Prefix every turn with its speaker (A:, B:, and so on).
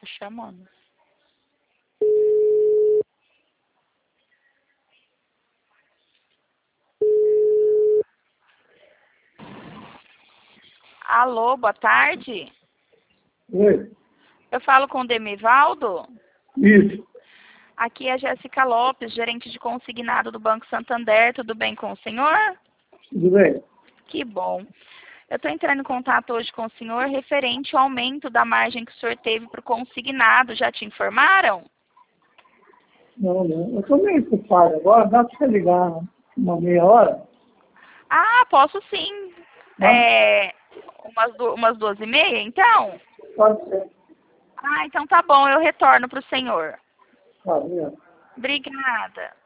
A: Tá chamando. Alô, boa tarde.
B: Oi,
A: Eu falo com o Demivaldo.
B: isso,
A: Aqui é a Jéssica Lopes, gerente de consignado do Banco Santander. Tudo bem com o senhor?
B: tudo bem?
A: Que bom. Eu estou entrando em contato hoje com o senhor referente ao aumento da margem que o senhor teve para o consignado. Já te informaram?
B: Não, eu estou meio ocupado agora, dá para você ligar uma meia hora?
A: Ah, posso sim.
B: Tá?
A: Umas 12h30, então?
B: Pode ser.
A: Ah, então tá bom, eu retorno para o senhor.
B: Tá, obrigado.
A: Obrigada.